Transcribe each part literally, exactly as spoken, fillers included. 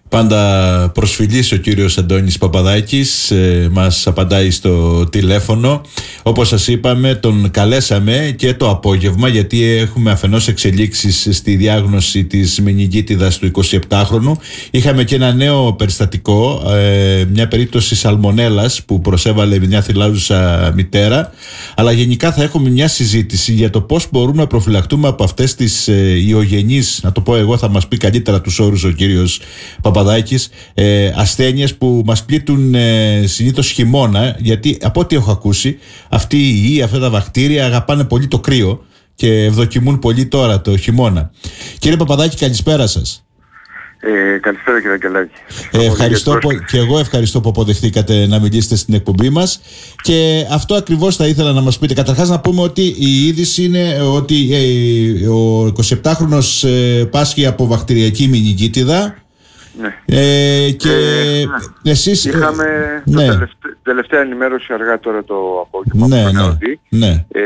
Πάντα προσφυλής ο κύριος Αντώνης Παπαδάκης, ε, μας απαντάει στο τηλέφωνο. Όπως σας είπαμε, τον καλέσαμε και το απόγευμα, γιατί έχουμε αφενός εξελίξεις στη διάγνωση της μενιγίτιδας του εικοσιεπτάχρονου. Είχαμε και ένα νέο περιστατικό, ε, μια περίπτωση σαλμονέλας που προσέβαλε μια θυλάζουσα μητέρα. Αλλά γενικά θα έχουμε μια συζήτηση για το πώς μπορούμε να προφυλακτούμε από αυτές τις ε, ιογενείς, να το πω εγώ, θα μας πει καλύτερα τους όρους ο κύριος Παπαδάκης, ε, ασθένειες που μας πλήττουν ε, συνήθως χειμώνα, γιατί από ό,τι έχω ακούσει αυτοί οι ιοί, αυτά τα βακτήρια αγαπάνε πολύ το κρύο και ευδοκιμούν πολύ τώρα το χειμώνα. Κύριε Παπαδάκη, καλησπέρα σας. Ε, καλησπέρα κύριε Αγγελάκη. Ε, ευχαριστώ που, και εγώ ευχαριστώ που αποδεχτήκατε να μιλήσετε στην εκπομπή μας, και αυτό ακριβώς θα ήθελα να μας πείτε. Καταρχάς να πούμε ότι η είδηση είναι ότι ε, ο εικοσιεπτάχρονος ε, πάσχει από βακτηριακή μενιγίτιδα. Ναι. Ε, και ε, ναι. εσείς είχαμε ναι. το τελευταία, τελευταία ενημέρωση αργά τώρα το απόγευμα, ναι, που ναι, ναι. Ε,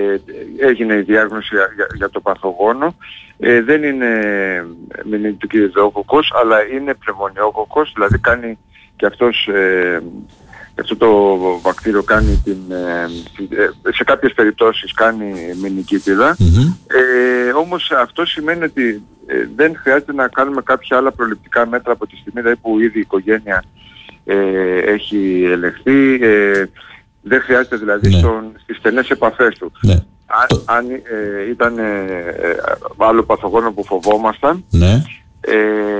έγινε η διάγνωση για, για, για το παθογόνο. Ε, δεν είναι μενιγιτιδοκοκκός, αλλά είναι πνευμονιοκοκκός, δηλαδή κάνει και αυτός ε, αυτό το βακτήριο κάνει την, ε, σε κάποιες περιπτώσεις κάνει μενιγίτιδα. Mm-hmm. Ε, όμως αυτό σημαίνει ότι ε, δεν χρειάζεται να κάνουμε κάποια άλλα προληπτικά μέτρα από τη στιγμή δηλαδή, που ήδη η οικογένεια ε, έχει ελεγχθεί. Ε, δεν χρειάζεται δηλαδή ναι. στον, στις στενές επαφές του. Ναι. Αν, αν ε, ήταν ε, ε, άλλο παθογόνο που φοβόμασταν, ναι. ε,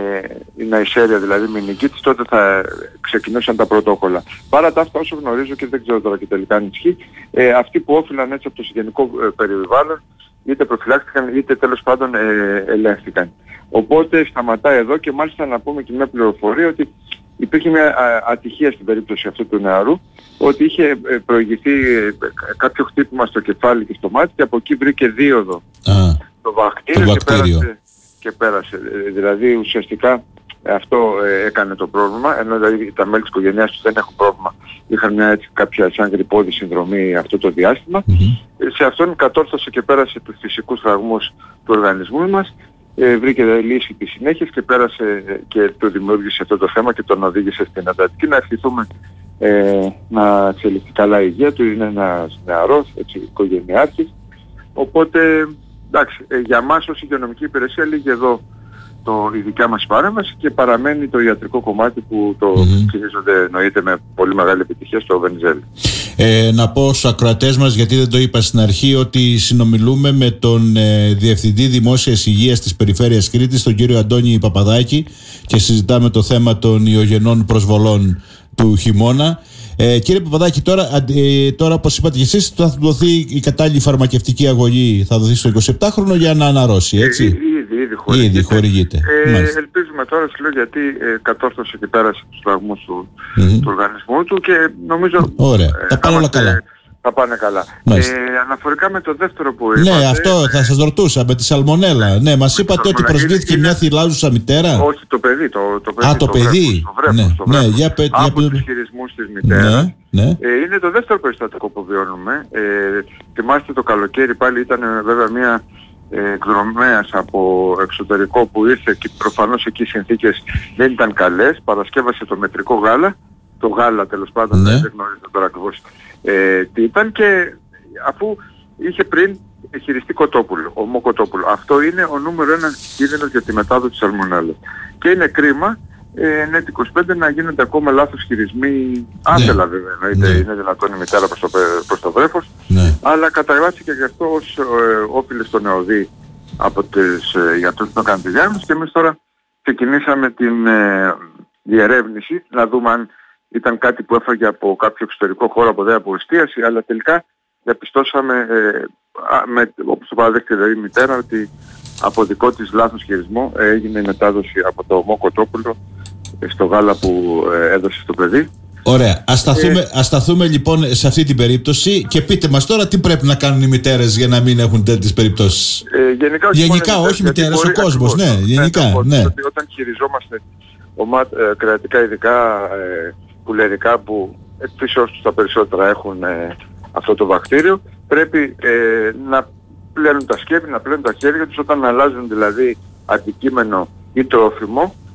η ναϊσέρια δηλαδή μενιγίτης, τότε θα ξεκινούσαν τα πρωτόκολλα. Παρά τα αυτά, όσο γνωρίζω και δεν ξέρω τώρα και τελικά αν ισχύει, ε, αυτοί που όφυλαν έτσι από το συγγενικό ε, περιβάλλον είτε προφυλάχθηκαν είτε τέλος πάντων ε, ελέγχθηκαν. Οπότε σταματάει εδώ, και μάλιστα να πούμε και μια πληροφορία ότι υπήρχε μια α, ατυχία στην περίπτωση αυτού του νεαρού, ότι είχε ε, προηγηθεί ε, κάποιο χτύπημα στο κεφάλι και στο μάτι, και από εκεί βρήκε δίωδο Α, το βακτήριο, το και πέρασε, και πέρασε. Δηλαδή ουσιαστικά αυτό ε, έκανε το πρόβλημα, ενώ δηλαδή τα μέλη της οικογένειάς του δεν έχουν πρόβλημα, είχαν μια έτσι κάποια σαν γρυπώδη συνδρομή αυτό το διάστημα. Mm-hmm. Σε αυτόν κατόρθωσε και πέρασε τους φυσικούς φραγμούς του οργανισμού μας, ε, βρήκε δηλαδή λύση της συνέχειας και πέρασε ε, και το δημιούργησε αυτό το θέμα και τον οδήγησε στην εντατική. Να ευχηθούμε ε, να εξελιχθεί καλά η υγεία του, είναι ένας νεαρός, έτσι, οικογενειάρχης. Οπότε, εντάξει, ε, για μας ως υγειονομική υπηρεσία λύγει εδώ το, η δικιά μας παρέμβαση, και παραμένει το ιατρικό κομμάτι που το χειρίζονται mm-hmm. εννοείται με πολύ μεγάλη επιτυχία στο Βενιζέλη. Ε, να πω στους ακροατές μας, γιατί δεν το είπα στην αρχή, ότι συνομιλούμε με τον ε, Διευθυντή Δημόσιας Υγείας της Περιφέρειας Κρήτης, τον κύριο Αντώνη Παπαδάκη, και συζητάμε το θέμα των ιογενών προσβολών του χειμώνα. Ε, κύριε Παπαδάκη, τώρα, ε, τώρα όπως είπατε και εσείς, θα δοθεί η κατάλληλη φαρμακευτική αγωγή, θα δοθεί στο εικοσιεπτάχρονο για να αναρρώσει, έτσι. Ε, ήδη, ήδη χορηγείται. Ήδη χορηγείται. Ε, ελπίζουμε τώρα, σου λέω, γιατί ε, κατόρθωσε και πέρασε τους φραγμούς του, mm-hmm. του οργανισμού του, και νομίζω Ωραία. Ε, θα πάνε όλα καλά. Θα πάνε καλά. Ε, αναφορικά με το δεύτερο που είπατε... Ναι, αυτό θα σας ρωτούσα, με τη σαλμονέλα. Ναι, μας είπατε ότι προσβλήθηκε είναι... μια θυλάζουσα μητέρα. Όχι, το παιδί. Το, το παιδί Α, το, το παιδί. Το βρέφος, ναι, το βρέφος, ναι, για πε, από για... τους χειρισμούς της μητέρας. Ναι, ναι. Ε, είναι το δεύτερο περιστατικό που βιώνουμε. Ε, θυμάστε το καλοκαίρι πάλι ήταν βέβαια μια ε, εκδρομέας από εξωτερικό που ήρθε, και προφανώς εκεί οι συνθήκες δεν ήταν καλές. Παρασκεύασε το μετρικό γάλα. Το γάλα τέλος πάντων, ναι. δεν γνωρίζω τώρα ακριβώς ε, τι ήταν, και αφού είχε πριν χειριστεί κοτόπουλο, ομό κοτόπουλο. Αυτό είναι ο νούμερο ένα κίνδυνος για τη μετάδοση της σαλμονέλας. Και είναι κρίμα ε, ναι, είκοσι πέντε να γίνονται ακόμα λάθος χειρισμοί, άθελα ναι. βέβαια, εννοείται, ναι. είναι δυνατόν η μητέρα προς το, προς το βρέφος, ναι. αλλά καταγράφηκε και αυτό ως ε, όφιλε στον ΕΟΔΗ από τις ε, γιατρούς που έκαναν τη διάγνωση, και εμείς τώρα ξεκινήσαμε την ε, διερεύνηση, να δούμε αν ήταν κάτι που έφαγε από κάποιο εξωτερικό χώρο, από δε από εστίαση, αλλά τελικά διαπιστώσαμε, ε, με, όπως το παραδέχεται δηλαδή η μητέρα, ότι από δικό της λάθος χειρισμό ε, έγινε η μετάδοση από το ομό κοτόπουλο ε, στο γάλα που ε, έδωσε στο παιδί. Ωραία. Ας σταθούμε, ε, ας σταθούμε λοιπόν σε αυτή την περίπτωση, και πείτε μας τώρα τι πρέπει να κάνουν οι μητέρες για να μην έχουν τέτοιες περιπτώσεις. Ε, γενικά όχι, γενικά, μόνο, όχι μητέρες, ο κόσμος, ναι, γενικά. Ναι, ναι. Ότι όταν χειριζόμαστε ομά, ε, κρεατικά, ειδικά ε, πουλερικά, που εκ φύσεως τους τα περισσότερα έχουν ε, αυτό το βακτήριο, πρέπει ε, να πλένουν τα σκεύη, να πλένουν τα χέρια τους, όταν αλλάζουν δηλαδή αντικείμενο ή τρόφιμο,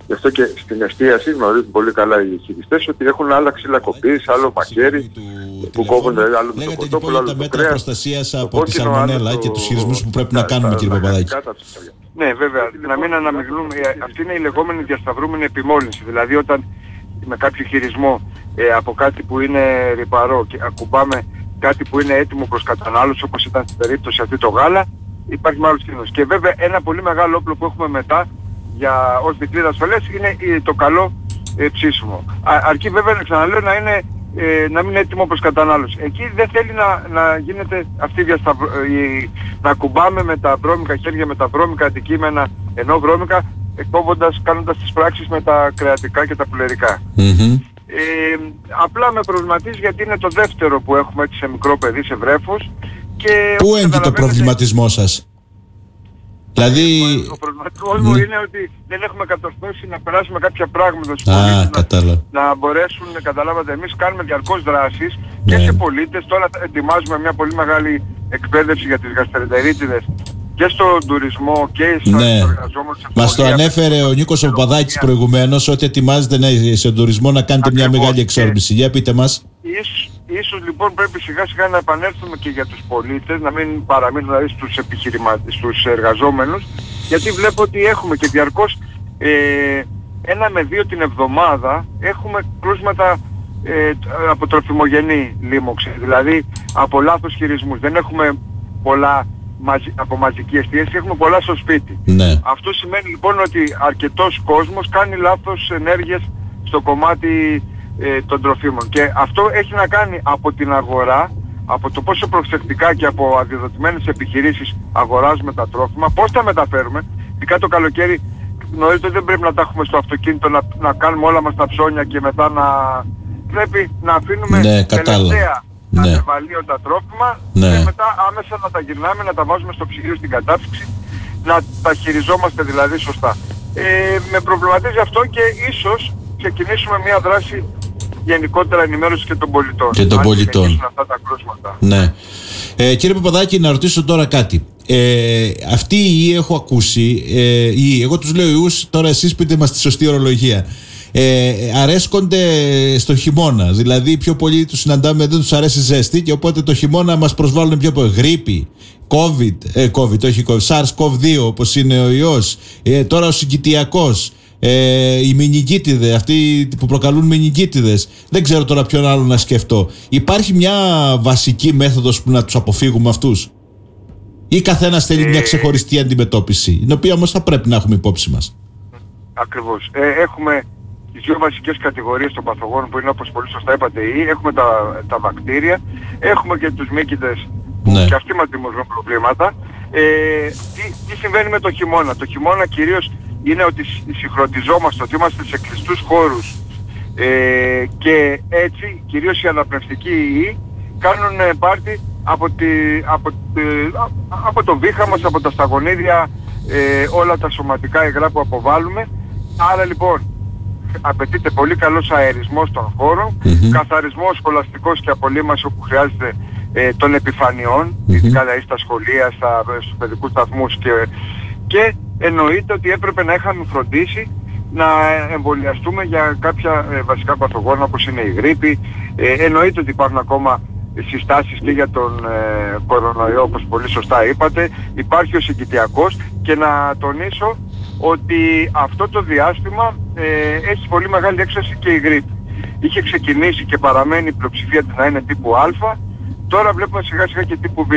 Γι' αυτό και στην εστίαση γνωρίζουν πολύ καλά οι χειριστές ότι έχουν άλλα ξύλα κοπής, άλλο μαχαίρι που κόβουν άλλο το κοτόπουλο, άλλο το μέτρα κρέας. προστασίας από τη σαλμονέλα το... και τους χειρισμούς που πρέπει να κάνουμε, κύριε Παπαδάκη. Ναι, βέβαια, να μην αναμειγνούμε. Αυτή είναι η λεγόμενη διασταυρούμενη επιμόλυνση. Δηλαδή όταν με κάποιο χειρισμό ε, από κάτι που είναι ρυπαρό και ακουμπάμε κάτι που είναι έτοιμο προς κατανάλωση, όπως ήταν στην περίπτωση αυτή το γάλα, υπάρχει μάλλον κίνδυνος. Και βέβαια ένα πολύ μεγάλο όπλο που έχουμε μετά για ως δικλείδα ασφαλείας είναι το καλό ε, ψήσιμο. Α, αρκεί βέβαια να ξαναλέω να, είναι, ε, να μην είναι έτοιμο προς κατανάλωση. Εκεί δεν θέλει να, να γίνεται αυτή η διασταυ... η... να κουμπάμε με τα βρώμικα χέρια, με τα βρώμικα αντικείμενα, ενώ βρώμικα εκπόβοντας, κάνοντας τις πράξεις με τα κρεατικά και τα πουλερικά. Mm-hmm. Ε, απλά με προβληματίζει γιατί είναι το δεύτερο που έχουμε έτσι σε μικρό παιδί, σε βρέφος. Και πού έγκυται το προβληματισμό σας? Δηλαδή... Ο προβληματισμός μου είναι ότι δεν έχουμε κατορθώσει να περάσουμε κάποια πράγματα στους πολίτες, να, να μπορέσουν, καταλάβατε, εμείς κάνουμε διαρκώς δράσεις και σε πολίτες. Τώρα ετοιμάζουμε μια πολύ μεγάλη εκπαίδευση για τις γαστρεντερίτιδες και στον τουρισμό και στους ναι. εργαζόμενους. Μας το ανέφερε ο Νίκος ο Παπαδάκης προηγουμένως, ότι ετοιμάζετε ναι, στον τουρισμό να κάνετε ακριβώς μια μεγάλη εξόρμηση. Για πείτε μας. Ίσως, ίσως λοιπόν πρέπει σιγά σιγά να επανέλθουμε και για τους πολίτες, να μην παραμείνουν δηλαδή στους επιχειρηματίες, στους εργαζόμενους, γιατί βλέπω ότι έχουμε και διαρκώς ε, ένα με δύο την εβδομάδα έχουμε κρούσματα ε, από τροφιμογενή λίμωξη, δηλαδή από λάθος χειρισμούς. Δεν έχουμε πολλά από μαζική εστίαση, έχουμε πολλά στο σπίτι. Ναι. Αυτό σημαίνει λοιπόν ότι αρκετός κόσμος κάνει λάθος ενέργειες στο κομμάτι ε, των τροφίμων. Και αυτό έχει να κάνει από την αγορά, από το πόσο προσεκτικά και από αδειοδοτημένες επιχειρήσεις αγοράζουμε τα τρόφιμα, πώς τα μεταφέρουμε. Ειδικά το καλοκαίρι γνωρίζετε ότι δεν πρέπει να τα έχουμε στο αυτοκίνητο, να, να κάνουμε όλα μας τα ψώνια και μετά να... Πρέπει να αφήνουμε ναι, τελευταία ναι. ανεβαλίωτα τρόφιμα ναι. και μετά άμεσα να τα γυρνάμε, να τα βάζουμε στο ψυγείο στην κατάψυξη, να τα χειριζόμαστε δηλαδή σωστά. Ε, με προβληματίζει αυτό και ίσως ξεκινήσουμε μια δράση γενικότερα ενημέρωση και των πολιτών. Και των πολιτών. Αυτά τα κρούσματα. Ναι. Ε, κύριε Παπαδάκη, να ρωτήσω τώρα κάτι. Ε, αυτοί οι ιοί έχω ακούσει, ε, οι, εγώ τους λέω ιούς, τώρα εσείς πείτε μας τη σωστή ορολογία. Ε, αρέσκονται στο χειμώνα. Δηλαδή, πιο πολύ τους συναντάμε, δεν τους αρέσει ζέστη και οπότε το χειμώνα μας προσβάλλουν πιο πολύ. Γρίπη, COVID, ε, COVID, όχι COVID, SARS-κοβ δύο όπως είναι ο ιός, ε, τώρα ο συγκητιακός, ε, οι μηνυγκίτιδες, αυτοί που προκαλούν μηνυγκίτιδες. Δεν ξέρω τώρα ποιον άλλο να σκεφτώ. Υπάρχει μια βασική μέθοδος που να τους αποφύγουμε αυτούς? Ή καθένας θέλει ε... μια ξεχωριστή αντιμετώπιση, την οποία όμως θα πρέπει να έχουμε υπόψη μας? Ακριβώς. Ε, έχουμε τις δύο βασικές κατηγορίες των παθογόνων που είναι, όπως πολύ σωστά είπατε, ή έχουμε τα, τα βακτήρια, έχουμε και τους μύκητες που ναι. και αυτοί μας δημιουργούν προβλήματα. Ε, τι, τι συμβαίνει με το χειμώνα? Το χειμώνα κυρίως είναι ότι συγχρονιζόμαστε, ότι είμαστε σε κλειστούς χώρους ε, και έτσι κυρίως οι αναπνευστικοί ιοί κάνουν πάρτι από, τη, από, τη, από το βήχα μας, από τα σταγονίδια, ε, όλα τα σωματικά υγρά που αποβάλλουμε. Άρα λοιπόν απαιτείται πολύ καλός αερισμός των χώρων, mm-hmm. καθαρισμός σχολαστικός και απολύμας όπου χρειάζεται ε, των επιφανειών, mm-hmm. ειδικά δηλαδή στα σχολεία, στα, στους παιδικούς σταθμούς και, και εννοείται ότι έπρεπε να είχαμε φροντίσει να εμβολιαστούμε για κάποια ε, βασικά παθογόνα όπως είναι η γρίπη. Ε, εννοείται ότι υπάρχουν ακόμα συστάσεις και για τον ε, κορονοϊό όπως πολύ σωστά είπατε. Υπάρχει ο συγκητιακός και να τονίσω ότι αυτό το διάστημα ε, έχει πολύ μεγάλη έξαρση και η γρίπη. Είχε ξεκινήσει και παραμένει η πλειοψηφία της να είναι τύπου Α, τώρα βλέπουμε σιγά σιγά και τύπου Β.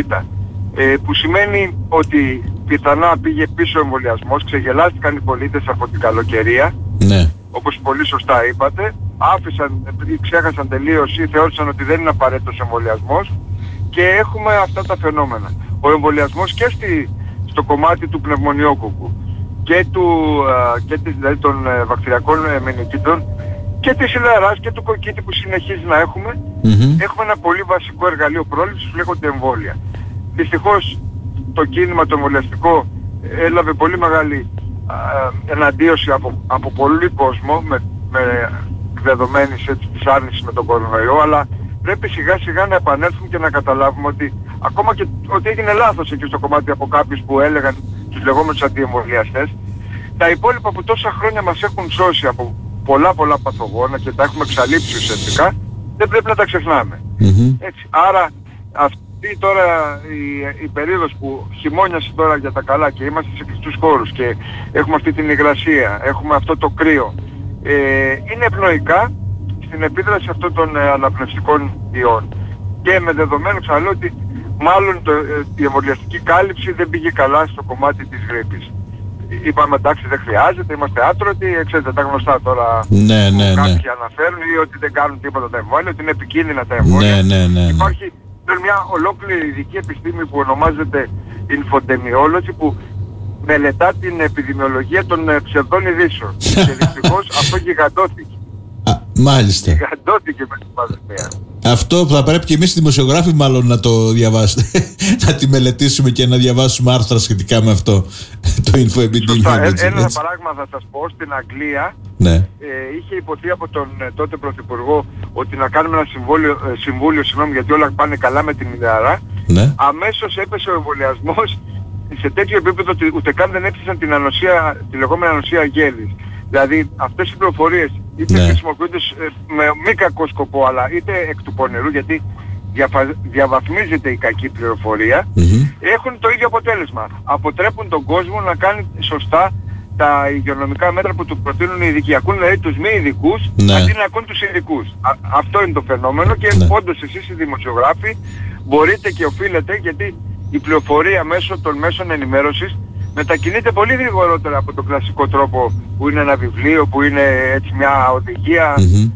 Ε, που σημαίνει ότι πιθανά πήγε πίσω ο εμβολιασμός, ξεγελάστηκαν οι πολίτες από την καλοκαιρία, ναι. όπως πολύ σωστά είπατε, άφησαν ή ξέχασαν τελείως ή θεώρησαν ότι δεν είναι απαραίτητος εμβολιασμός και έχουμε αυτά τα φαινόμενα. Ο εμβολιασμός και στη, στο κομμάτι του πνευμονιόκοκκου και, του, και της, δηλαδή των βακτηριακών μενικήτων και της ηλαράς και του κοκκίτη που συνεχίζει να έχουμε, mm-hmm. έχουμε ένα πολύ βασικό εργαλείο πρόληψης που λέγονται εμβόλια. Δυστυχώς το κίνημα το εμβολιαστικό έλαβε πολύ μεγάλη α, εναντίωση από, από πολύ κόσμο με, με δεδομένης έτσι, της άρνησης με τον κορονοϊό, αλλά πρέπει σιγά σιγά να επανέλθουμε και να καταλάβουμε ότι ακόμα και ότι έγινε λάθος εκεί στο κομμάτι από κάποιους που έλεγαν τους λεγόμενους αντιεμβολιαστές, τα υπόλοιπα που τόσα χρόνια μας έχουν σώσει από πολλά πολλά παθογόνα και τα έχουμε εξαλείψει ουσιαστικά, δεν πρέπει να τα ξεχνάμε. Mm-hmm. Έτσι. Άρα αυτή τώρα η, η περίοδος που χειμώνιασε τώρα για τα καλά και είμαστε σε κλειστούς χώρους και έχουμε αυτή την υγρασία, έχουμε αυτό το κρύο, ε, είναι ευνοϊκά στην επίδραση αυτών των ε, αναπνευστικών ιών. Και με δεδομένο ξαναλέω ότι μάλλον το, ε, η εμβολιαστική κάλυψη δεν πήγε καλά στο κομμάτι της γρίπης. Είπαμε εντάξει δεν χρειάζεται, είμαστε άτρωτοι, ξέρετε τα γνωστά τώρα ναι, ναι, ναι. κάποιοι αναφέρουν ή ότι δεν κάνουν τίποτα τα εμβόλια, ότι είναι επικίνδυνα τα εμβόλια. Ναι, ναι, ναι, ναι. Υπάρχει μια ολόκληρη ειδική επιστήμη που ονομάζεται infodemiology που μελετά την επιδημιολογία των ψευδών ειδήσεων. Και δυστυχώς αυτό γιγαντώθηκε. Α, μάλιστα. Γιγαντώθηκε με την πανδημία. Αυτό θα πρέπει και εμείς οι δημοσιογράφοι μάλλον να το διαβάσουμε. Να τη μελετήσουμε και να διαβάσουμε άρθρα σχετικά με αυτό. Το info-epidemiology. Ένα παράδειγμα θα σας πω. Στην Αγγλία ναι. ε, είχε υποθεί από τον ε, τότε Πρωθυπουργό ότι να κάνουμε ένα συμβούλιο, ε, συμβούλιο συγγνώμη, γιατί όλα πάνε καλά με την Ινδαρά. Ναι. Αμέσως έπεσε ο εμβολιασμός σε τέτοιο επίπεδο ότι ούτε καν δεν έφτασαν την ανοσία, τη λεγόμενη ανοσία γέλης. Δηλαδή αυτές οι πληροφορίες είτε ναι. χρησιμοποιούνται με μη κακό σκοπό αλλά είτε εκ του πονηρού γιατί διαφα... διαβαθμίζεται η κακή πληροφορία, mm-hmm. έχουν το ίδιο αποτέλεσμα. Αποτρέπουν τον κόσμο να κάνει σωστά τα υγειονομικά μέτρα που του προτείνουν οι ειδικοί. Ακούν δηλαδή τους μη ειδικούς ναι. αντί να ακούν τους ειδικούς. Α, αυτό είναι το φαινόμενο και ναι. όντως εσείς οι δημοσιογράφοι μπορείτε και οφείλετε γιατί η πληροφορία μέσω των μέσων ενημέρωσης μετακινείται πολύ γρηγορότερα από τον κλασικό τρόπο που είναι ένα βιβλίο, που είναι έτσι μια οδηγία. Mm-hmm.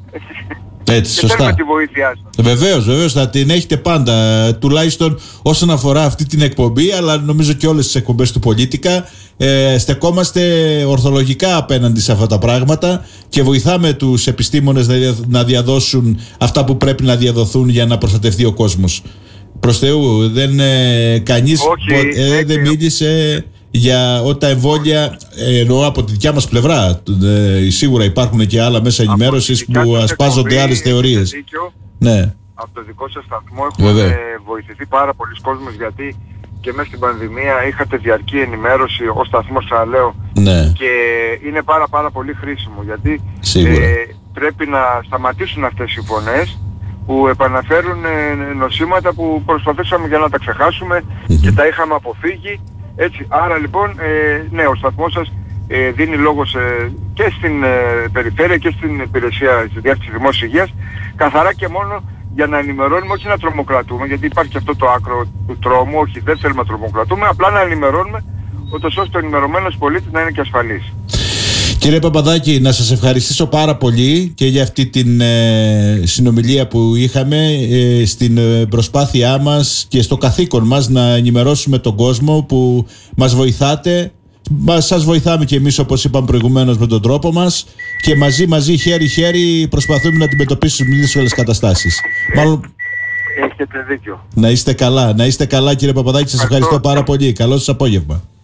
Έτσι, και σωστά. θέλουμε τη βοήθειά σας. Βεβαίως, βεβαίως θα την έχετε πάντα, τουλάχιστον όσον αφορά αυτή την εκπομπή, αλλά νομίζω και όλες τις εκπομπές του Πολίτικα. Ε, στεκόμαστε ορθολογικά απέναντι σε αυτά τα πράγματα και βοηθάμε τους επιστήμονες να διαδώσουν αυτά που πρέπει να διαδοθούν για να προστατευτεί ο κόσμος. Προς Θεού, δεν, ε, κανείς Όχι, ε, δεν μίλησε για ότι τα εμβόλια, ε, εννοώ από τη δικιά μας πλευρά, ε, σίγουρα υπάρχουν και άλλα μέσα ενημέρωσης που ασπάζονται άλλες θεωρίες. Δίκιο, ναι. Από το δικό σας σταθμό έχουν ε, βοηθηθεί πάρα πολλοί κόσμος γιατί και μέσα στην πανδημία είχατε διαρκή ενημέρωση ως σταθμός ξαναλέω ναι. και είναι πάρα πάρα πολύ χρήσιμο γιατί ε, πρέπει να σταματήσουν αυτές οι φωνές που επαναφέρουν ε, νοσήματα που προσπαθήσαμε για να τα ξεχάσουμε mm-hmm. και τα είχαμε αποφύγει. Έτσι, άρα λοιπόν, ε, ναι, ο σταθμός σας ε, δίνει λόγο σε, και στην ε, περιφέρεια και στην υπηρεσία στη διεύθυνση δημόσιας υγείας, καθαρά και μόνο για να ενημερώνουμε, όχι να τρομοκρατούμε, γιατί υπάρχει και αυτό το άκρο του τρόμου, όχι δεν θέλουμε να τρομοκρατούμε, απλά να ενημερώνουμε, ούτως ώστε ο ενημερωμένος πολίτης να είναι και ασφαλής. Κύριε Παπαδάκη, να σας ευχαριστήσω πάρα πολύ και για αυτή την ε, συνομιλία που είχαμε ε, στην ε, προσπάθειά μας και στο καθήκον μας να ενημερώσουμε τον κόσμο που μας βοηθάτε. Μας, σας βοηθάμε και εμείς όπως είπαμε προηγουμένως με τον τρόπο μας και μαζί μαζί χέρι-χέρι προσπαθούμε να αντιμετωπίσουμε δύσκολες καταστάσεις. Ε, Μάλλον... Έχετε δίκιο. Να είστε καλά, να είστε καλά κύριε Παπαδάκη, σας ευχαριστώ πάρα πολύ. Καλό σας απόγευμα.